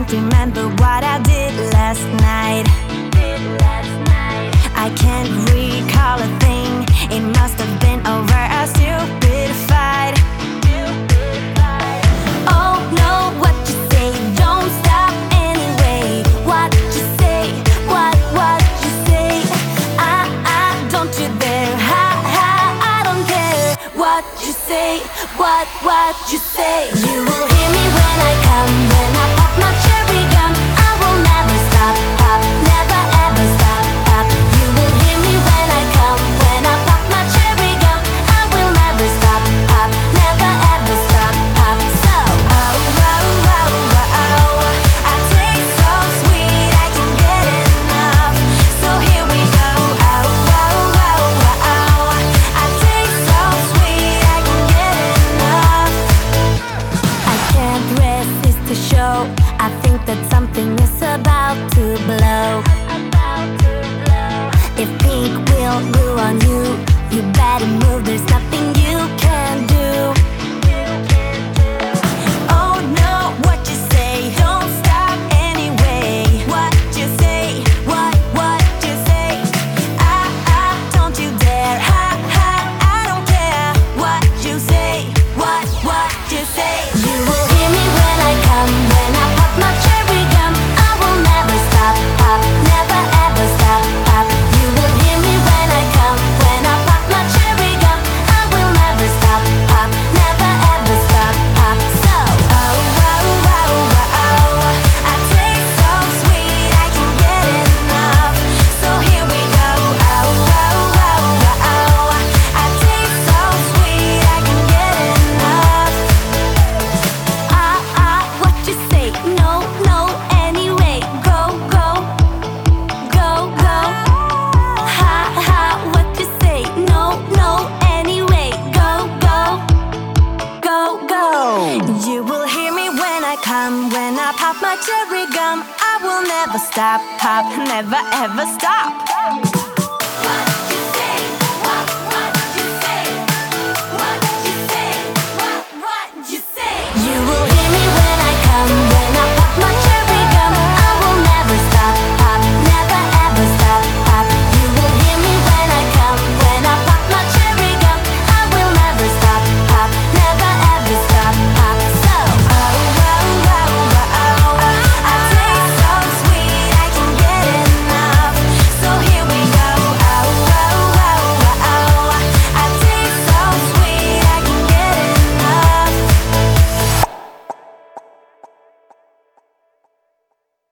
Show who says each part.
Speaker 1: can't remember what I did last night. I can't recall a thing. It must have been over a stupid fight. Oh no, what you say? Don't stop anyway. What you say? What you say? Don't you dare. I don't care. What you say? What you say? You will hear me when I come, when I pop my cherry gum. I will never stop, pop, never ever stop, pop. You will hear me when I come, when I pop my cherry gum. I will never stop, pop, never ever stop, pop. So, I taste so sweet, I can get enough. So here we go. I taste so sweet, I can get enough. I can't resist the show. I think that something is about to blow. If pink will ruin you, you better move. There's nothing you can do. Oh no, what you say? Don't stop anyway. What you say? What you say? Don't you dare. I don't care. What you say? What you say? You will hear me when I come, when I pop my cherry gum. I will never stop, pop, never ever stop, pop. You will hear me when I come, when I pop my cherry gum. I will never stop, pop, never ever stop, pop. So, I taste so sweet, I can get enough. So here we go. I taste so sweet, I can get enough. What you say? No, anyway. Go. What you say? No, anyway. Go. You will hear me when I come, when I pop my cherry gum. I will never stop, pop, never ever stop.